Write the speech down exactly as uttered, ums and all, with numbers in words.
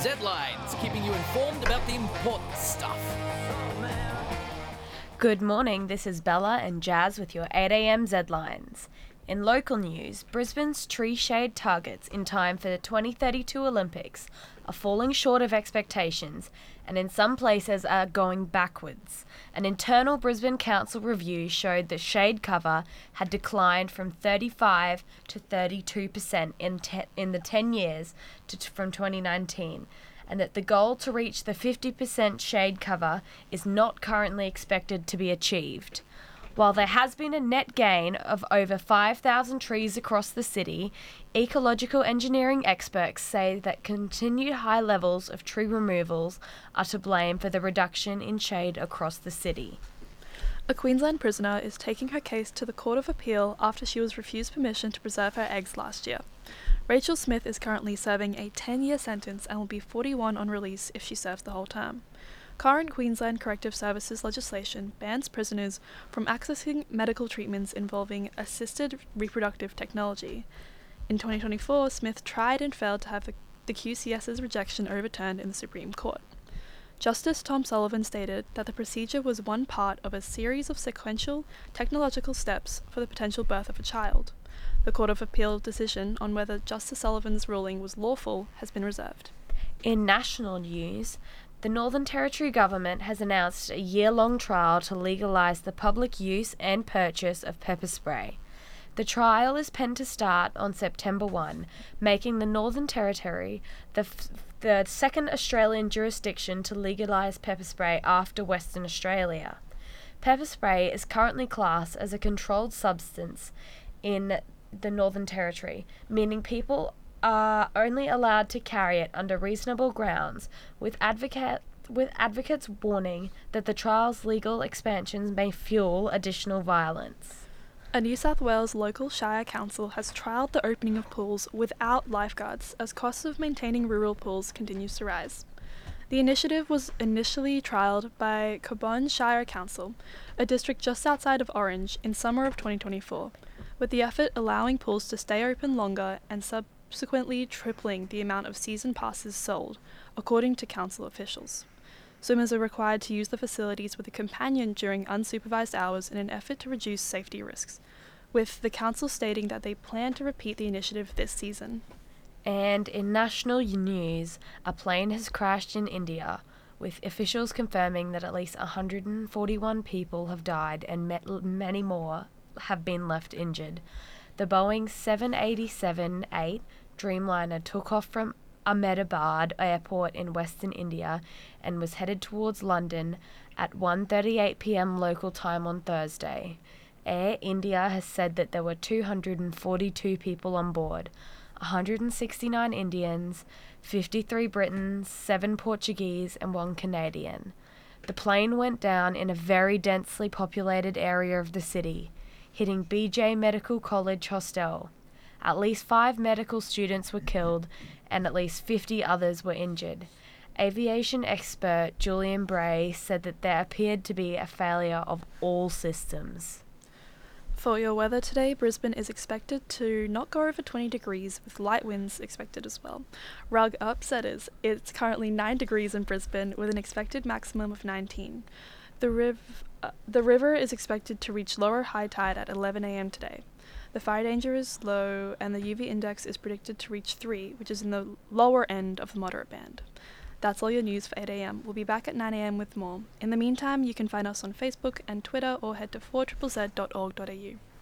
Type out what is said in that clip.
Z-Lines, keeping you informed about the important stuff. Good morning, this is Bella and Jazz with your eight a.m. Z-Lines. In local news, Brisbane's tree shade targets in time for the twenty thirty-two Olympics are falling short of expectations and in some places are going backwards. An internal Brisbane Council review showed that shade cover had declined from thirty-five to thirty-two percent in, te- in the ten years to t- from twenty nineteen, and that the goal to reach the fifty percent shade cover is not currently expected to be achieved. While there has been a net gain of over five thousand trees across the city, ecological engineering experts say that continued high levels of tree removals are to blame for the reduction in shade across the city. A Queensland prisoner is taking her case to the Court of Appeal after she was refused permission to preserve her eggs last year. Rachel Smith is currently serving a ten-year sentence and will be forty-one on release if she serves the whole term. Current Queensland Corrective Services legislation bans prisoners from accessing medical treatments involving assisted reproductive technology. In twenty twenty-four, Smith tried and failed to have the, the Q C S's rejection overturned in the Supreme Court. Justice Tom Sullivan stated that the procedure was one part of a series of sequential technological steps for the potential birth of a child. The Court of Appeal decision on whether Justice Sullivan's ruling was lawful has been reserved. In national news, the Northern Territory Government has announced a year-long trial to legalise the public use and purchase of pepper spray. The trial is penned to start on September first, making the Northern Territory the, f- the second Australian jurisdiction to legalise pepper spray after Western Australia. Pepper spray is currently classed as a controlled substance in the Northern Territory, meaning people are only allowed to carry it under reasonable grounds, with advocate with advocates warning that the trial's legal expansions may fuel additional violence. A New South Wales local Shire council has trialled the opening of pools without lifeguards as costs of maintaining rural pools continues to rise. The initiative was initially trialled by Cobon Shire Council, a district just outside of Orange, in summer of twenty twenty-four, with the effort allowing pools to stay open longer and sub subsequently tripling the amount of season passes sold, according to council officials. Swimmers are required to use the facilities with a companion during unsupervised hours in an effort to reduce safety risks, with the council stating that they plan to repeat the initiative this season. And in national news, a plane has crashed in India, with officials confirming that at least one hundred forty-one people have died and many more have been left injured. The Boeing seven eighty-seven eight Dreamliner took off from Ahmedabad Airport in Western India and was headed towards London at one thirty-eight p.m. local time on Thursday. Air India has said that there were two hundred forty-two people on board, one hundred sixty-nine Indians, fifty-three Britons, seven Portuguese and one Canadian. The plane went down in a very densely populated area of the city, hitting B J Medical College Hostel. At least five medical students were killed and at least fifty others were injured. Aviation expert Julian Bray said that there appeared to be a failure of all systems. For your weather today, Brisbane is expected to not go over twenty degrees with light winds expected as well. Rug upsetters, it's currently nine degrees in Brisbane with an expected maximum of nineteen. The, riv- uh, the river is expected to reach lower high tide at eleven a.m. today. The fire danger is low and the U V index is predicted to reach three, which is in the lower end of the moderate band. That's all your news for eight a.m. We'll be back at nine a.m. with more. In the meantime, you can find us on Facebook and Twitter or head to four Z Z Z dot org dot a u.